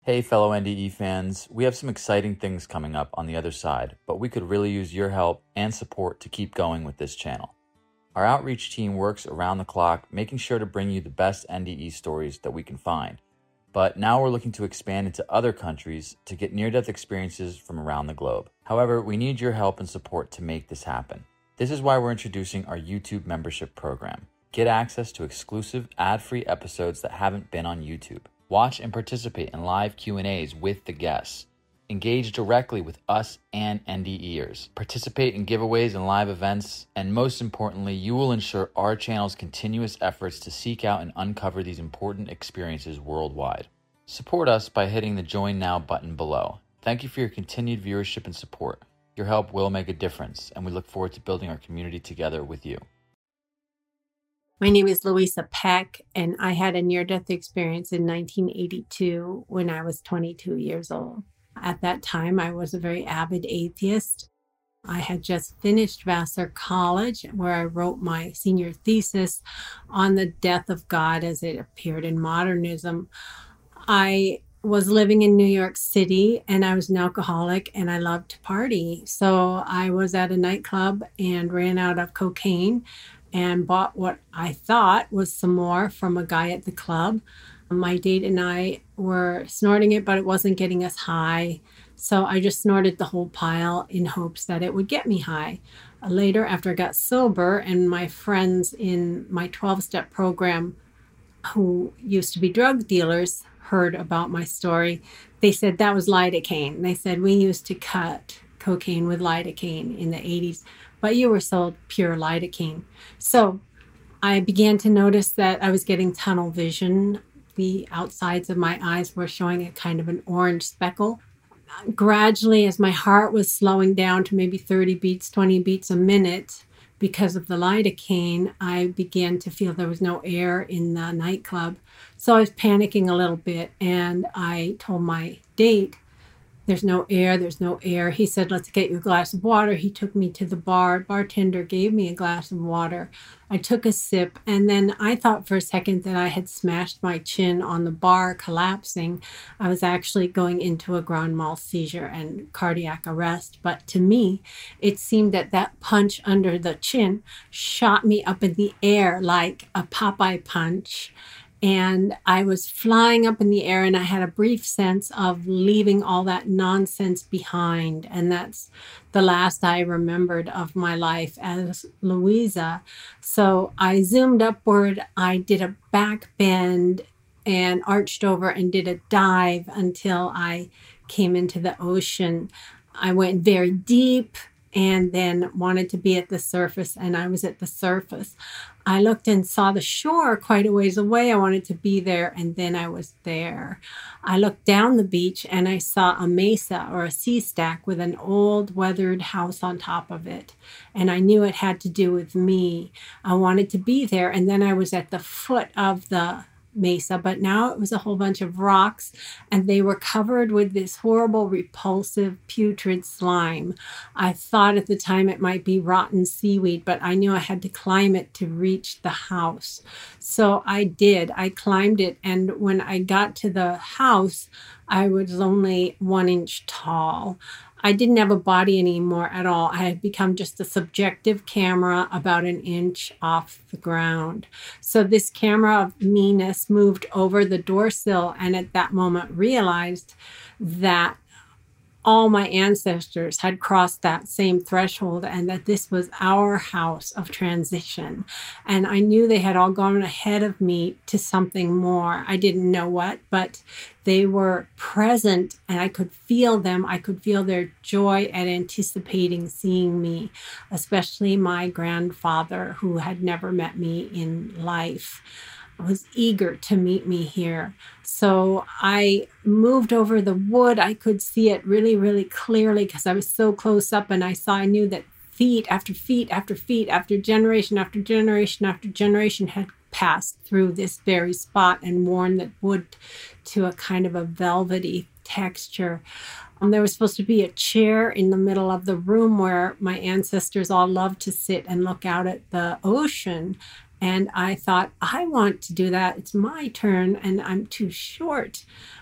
Hey, fellow NDE fans, we have some exciting things coming up on the other side, but we could really use your help and support to keep going with this channel. Our outreach team works around the clock, making sure to bring you the best NDE stories that we can find. But now we're looking to expand into other countries to get near-death experiences from around the globe. However, we need your help and support to make this happen. This is why we're introducing our YouTube membership program. Get access to exclusive ad-free episodes that haven't been on YouTube. Watch and participate in live Q&As with the guests. Engage directly with us and NDEers. Participate in giveaways and live events. And most importantly, you will ensure our channel's continuous efforts to seek out and uncover these important experiences worldwide. Support us by hitting the Join Now button below. Thank you for your continued viewership and support. Your help will make a difference, and we look forward to building our community together with you. My name is Louisa Peck, and I had a near-death experience in 1982 when I was 22 years old. At that time, I was a very avid atheist. I had just finished Vassar College, where I wrote my senior thesis on the death of God as it appeared in modernism. I was living in New York City, and I was an alcoholic, and I loved to party. So I was at a nightclub and ran out of cocaine and bought what I thought was some more from a guy at the club. My date and I were snorting it, but it wasn't getting us high. So I just snorted the whole pile in hopes that it would get me high. Later, after I got sober, and my friends in my 12-step program who used to be drug dealers heard about my story, they said that was lidocaine. They said, we used to cut cocaine with lidocaine in the 80s, but you were sold pure lidocaine. So I began to notice that I was getting tunnel vision. The outsides of my eyes were showing a kind of an orange speckle. Gradually, as my heart was slowing down to maybe 30 beats, 20 beats a minute because of the lidocaine, I began to feel there was no air in the nightclub. So I was panicking a little bit, and I told my date, there's no air, there's no air. He said, let's get you a glass of water. He took me to the bar. Bartender gave me a glass of water. I took a sip, and then I thought for a second that I had smashed my chin on the bar, collapsing. I was actually going into a grand mal seizure and cardiac arrest. But to me, it seemed that that punch under the chin shot me up in the air like a Popeye punch. And I was flying up in the air, and I had a brief sense of leaving all that nonsense behind. And that's the last I remembered of my life as Louisa. So I zoomed upward. I did a back bend and arched over and did a dive until I came into the ocean. I went very deep and then wanted to be at the surface, and I was at the surface. I looked and saw the shore quite a ways away. I wanted to be there, and then I was there. I looked down the beach, and I saw a mesa or a sea stack with an old weathered house on top of it, and I knew it had to do with me. I wanted to be there, and then I was at the foot of the mesa, but now it was a whole bunch of rocks, and they were covered with this horrible, repulsive, putrid slime. I thought at the time it might be rotten seaweed, but I knew I had to climb it to reach the house. So I did. I climbed it, and when I got to the house, I was only 1 inch tall. I didn't have a body anymore at all. I had become just a subjective camera about 1 inch off the ground. So this camera of meanness moved over the door sill, and at that moment realized that all my ancestors had crossed that same threshold, and that this was our house of transition. And I knew they had all gone ahead of me to something more. I didn't know what, but they were present, and I could feel them. I could feel their joy at anticipating seeing me, especially my grandfather, who had never met me in life, was eager to meet me here. So I moved over the wood. I could see it really, really clearly because I was so close up, and I knew that feet after feet after feet after generation after generation after generation had passed through this very spot and worn the wood to a kind of a velvety texture. There was supposed to be a chair in the middle of the room where my ancestors all loved to sit and look out at the ocean. And I thought, I want to do that. It's my turn, and I'm too short.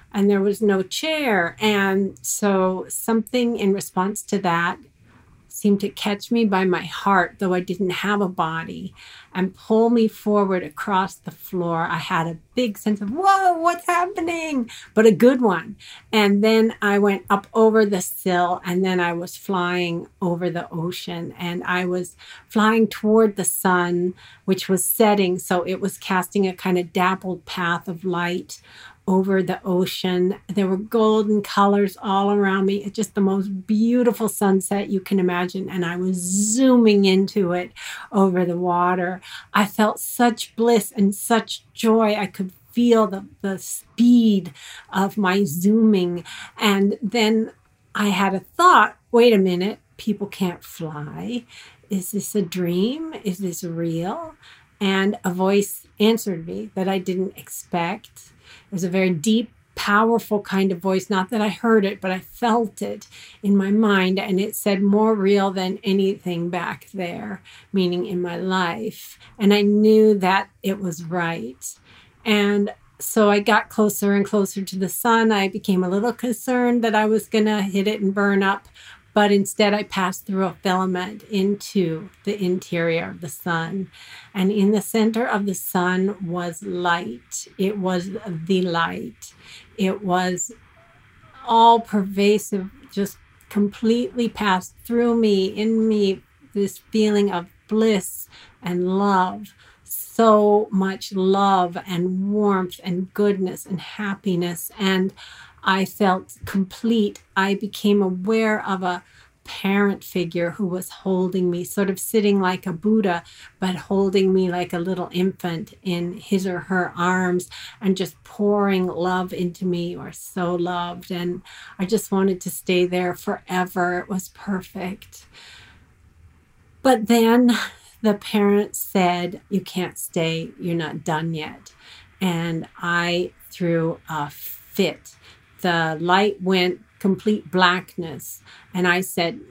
and there was no chair. And so something in response to that seemed to catch me by my heart, though I didn't have a body, and pull me forward across the floor. I had a big sense of, whoa, what's happening? But a good one. And then I went up over the sill, and then I was flying over the ocean, and I was flying toward the sun, which was setting. So it was casting a kind of dappled path of light over the ocean. There were golden colors all around me. It's just the most beautiful sunset you can imagine. And I was zooming into it over the water. I felt such bliss and such joy. I could feel the speed of my zooming. And then I had a thought, wait a minute, people can't fly. Is this a dream? Is this real? And a voice answered me that I didn't expect. It was a very deep, powerful kind of voice. Not that I heard it, but I felt it in my mind. And it said, more real than anything back there, meaning in my life. And I knew that it was right. And so I got closer and closer to the sun. I became a little concerned that I was going to hit it and burn up. But instead, I passed through a filament into the interior of the sun. And in the center of the sun was light. It was the light. It was all pervasive, just completely passed through me, in me, this feeling of bliss and love. So much love and warmth and goodness and happiness. And I felt complete. I became aware of a parent figure who was holding me, sort of sitting like a Buddha, but holding me like a little infant in his or her arms and just pouring love into me. You are so loved. And I just wanted to stay there forever. It was perfect. But then the parent said, you can't stay. You're not done yet. And I threw a fit. The light went complete blackness. And I said,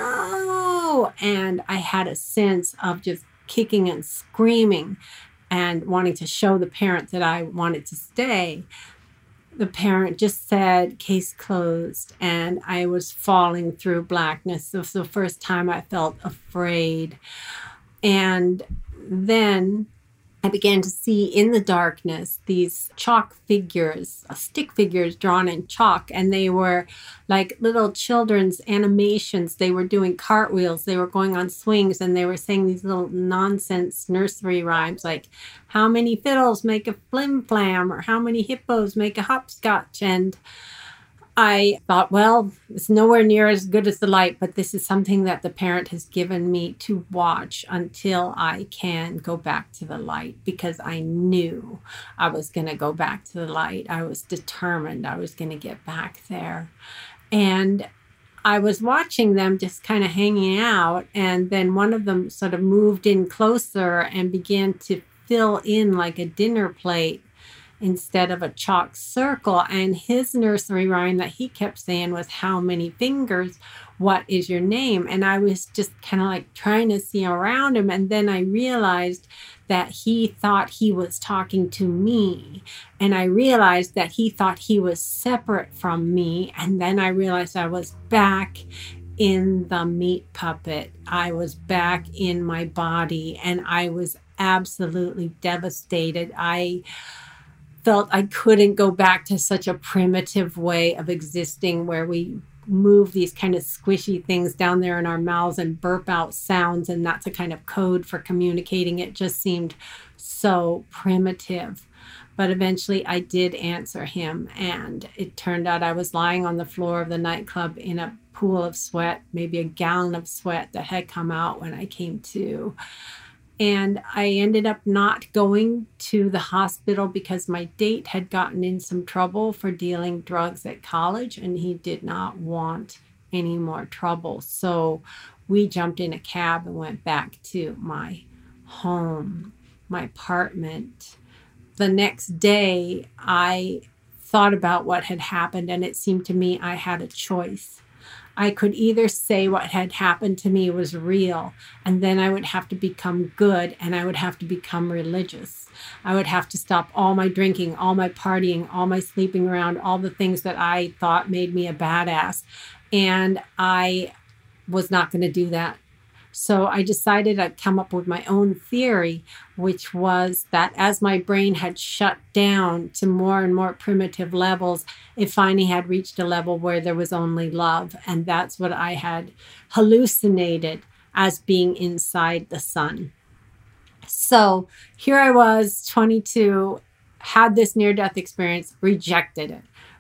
no. And I had a sense of just kicking and screaming and wanting to show the parent that I wanted to stay. The parent just said, case closed. And I was falling through blackness. It was the first time I felt afraid. And then I began to see in the darkness these chalk figures, stick figures drawn in chalk, and they were like little children's animations. They were doing cartwheels, they were going on swings, and they were saying these little nonsense nursery rhymes like, how many fiddles make a flim flam, or how many hippos make a hopscotch. And I thought, well, it's nowhere near as good as the light, but this is something that the parent has given me to watch until I can go back to the light, because I knew I was going to go back to the light. I was determined I was going to get back there. And I was watching them just kind of hanging out. And then one of them sort of moved in closer and began to fill in like a dinner plate instead of a chalk circle. And his nursery rhyme that he kept saying was, how many fingers? What is your name? And I was just kind of like trying to see around him. And then I realized that he thought he was talking to me. And I realized that he thought he was separate from me. And then I realized I was back in the meat puppet. I was back in my body, and I was absolutely devastated. I felt I couldn't go back to such a primitive way of existing where we move these kind of squishy things down there in our mouths and burp out sounds, and that's a kind of code for communicating. It just seemed so primitive. But eventually I did answer him, and it turned out I was lying on the floor of the nightclub in a pool of sweat, maybe a gallon of sweat that had come out when I came to. And I ended up not going to the hospital because my date had gotten in some trouble for dealing drugs at college, and he did not want any more trouble. So we jumped in a cab and went back to my home, my apartment. The next day, I thought about what had happened, and it seemed to me I had a choice. I could either say what had happened to me was real, and then I would have to become good and I would have to become religious. I would have to stop all my drinking, all my partying, all my sleeping around, all the things that I thought made me a badass. And I was not going to do that. So I decided I'd come up with my own theory, which was that as my brain had shut down to more and more primitive levels, it finally had reached a level where there was only love. And that's what I had hallucinated as being inside the sun. So here I was, 22, had this near-death experience, rejected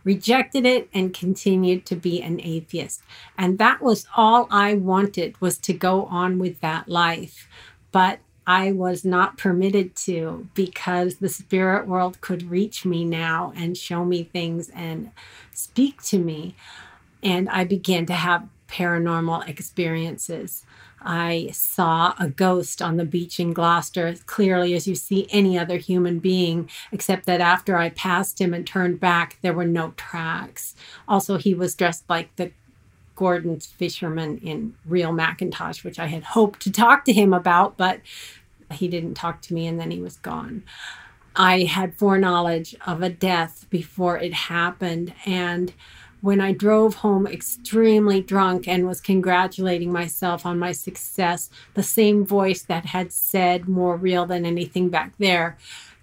it and continued to be an atheist. And that was all I wanted, was to go on with that life. But I was not permitted to, because the spirit world could reach me now and show me things and speak to me. And I began to have paranormal experiences. I saw a ghost on the beach in Gloucester as clearly as you see any other human being, except that after I passed him and turned back, there were no tracks. Also, he was dressed like the Gordon's fisherman in Real Macintosh, which I had hoped to talk to him about, but he didn't talk to me, and then he was gone. I had foreknowledge of a death before it happened, and when I drove home extremely drunk and was congratulating myself on my success, the same voice that had said more real than anything back there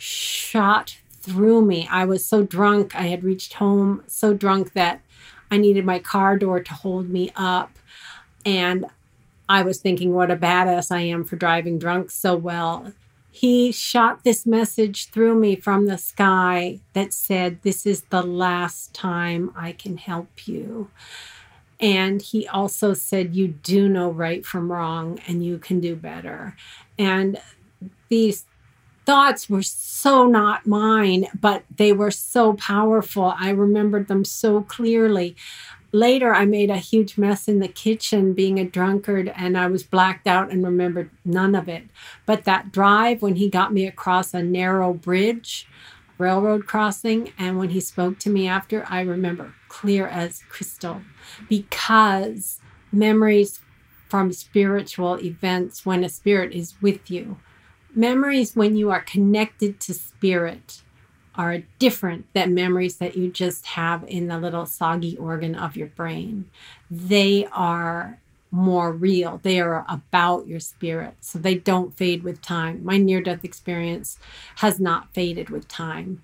shot through me. I was so drunk. I had reached home so drunk that I needed my car door to hold me up. And I was thinking what a badass I am for driving drunk so well. He shot this message through me from the sky that said, "This is the last time I can help you." And he also said, "You do know right from wrong and you can do better." And these thoughts were so not mine, but they were so powerful. I remembered them so clearly. Later, I made a huge mess in the kitchen being a drunkard, and I was blacked out and remembered none of it. But that drive, when he got me across a narrow bridge, railroad crossing, and when he spoke to me after, I remember clear as crystal, because memories from spiritual events, when a spirit is with you, memories when you are connected to spirit, are different than memories that you just have in the little soggy organ of your brain. They are more real. They are about your spirit. So they don't fade with time. My near-death experience has not faded with time.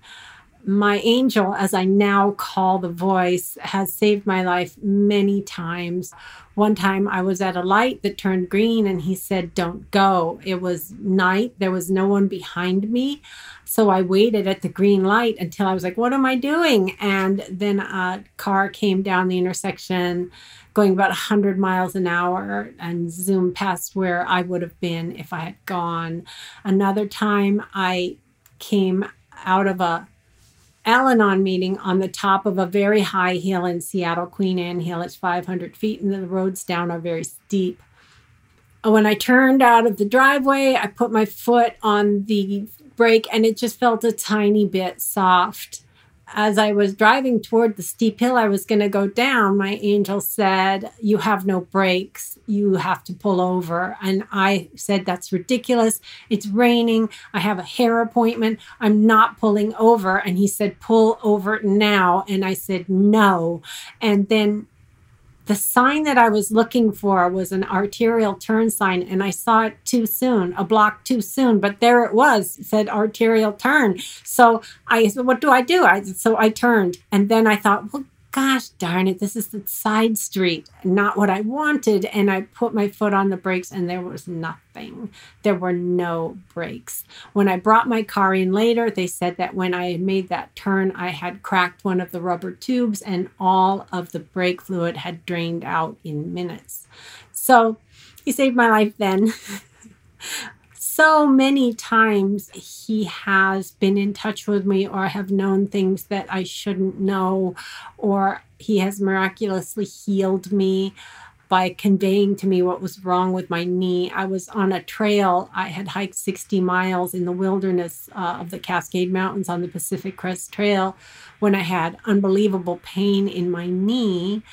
My angel, as I now call the voice, has saved my life many times. One time I was at a light that turned green and he said, "Don't go." It was night. There was no one behind me. So I waited at the green light until I was like, what am I doing? And then a car came down the intersection going about 100 miles an hour and zoomed past where I would have been if I had gone. Another time I came out of a Al-Anon meeting on the top of a very high hill in Seattle, Queen Anne Hill. It's 500 feet and the roads down are very steep. When I turned out of the driveway, I put my foot on the brake and it just felt a tiny bit soft. As I was driving toward the steep hill I was going to go down, my angel said, "You have no brakes. You have to pull over." And I said, "That's ridiculous. It's raining. I have a hair appointment. I'm not pulling over." And he said, "Pull over now." And I said, "No." And then the sign that I was looking for was an arterial turn sign, and I saw it too soon, a block too soon, but there it was. It said arterial turn. So I said, what do I do? So I turned, and then I thought, well, gosh darn it, this is the side street, not what I wanted. And I put my foot on the brakes, and there was nothing. There were no brakes. When I brought my car in later, they said that when I had made that turn, I had cracked one of the rubber tubes, and all of the brake fluid had drained out in minutes. So he saved my life then. So many times he has been in touch with me, or have known things that I shouldn't know, or he has miraculously healed me by conveying to me what was wrong with my knee. I was on a trail. I had hiked 60 miles in the wilderness of the Cascade Mountains on the Pacific Crest Trail when I had unbelievable pain in my knee.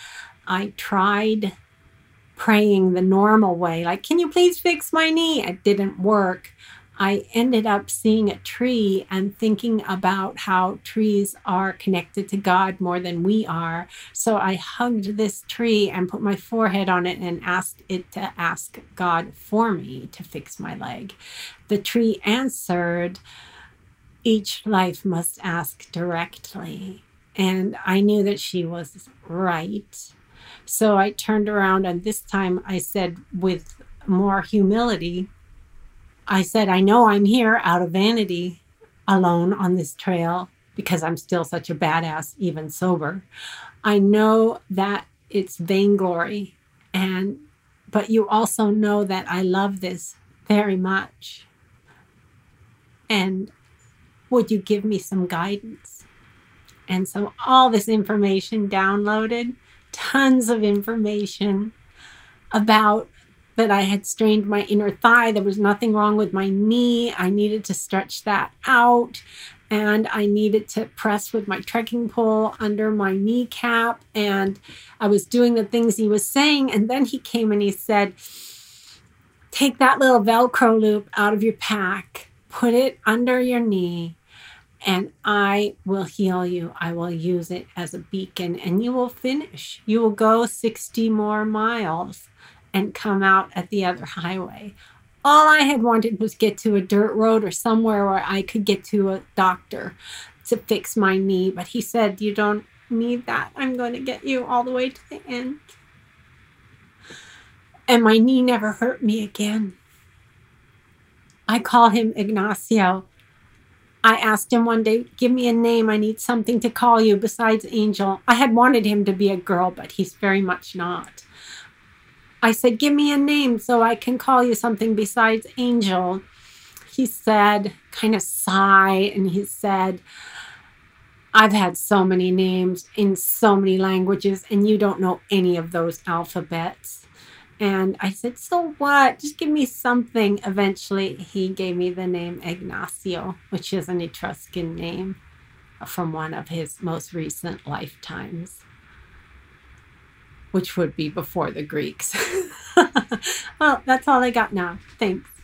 I tried praying the normal way, like, can you please fix my knee? It didn't work. I ended up seeing a tree and thinking about how trees are connected to God more than we are. So I hugged this tree and put my forehead on it and asked it to ask God for me to fix my leg. The tree answered, each life must ask directly. And I knew that she was right. So I turned around, and this time I said with more humility, I said, I know I'm here out of vanity, alone on this trail, because I'm still such a badass, even sober. I know that it's vainglory, but you also know that I love this very much. And would you give me some guidance? And so all this information downloaded, tons of information about that I had strained my inner thigh. There was nothing wrong with my knee. I needed to stretch that out. And I needed to press with my trekking pole under my kneecap. And I was doing the things he was saying. And then he came and he said, take that little Velcro loop out of your pack, put it under your knee, and I will heal you. I will use it as a beacon, and you will finish. You will go 60 more miles and come out at the other highway. All I had wanted was get to a dirt road or somewhere where I could get to a doctor to fix my knee. But he said, you don't need that. I'm going to get you all the way to the end. And my knee never hurt me again. I call him Ignacio. I asked him one day, give me a name. I need something to call you besides Angel. I had wanted him to be a girl, but he's very much not. I said, give me a name so I can call you something besides Angel. He said, kind of sigh, and he said, I've had so many names in so many languages, and you don't know any of those alphabets. And I said, so what? Just give me something. Eventually, he gave me the name Ignacio, which is an Etruscan name from one of his most recent lifetimes, which would be before the Greeks. Well, that's all I got now. Thanks.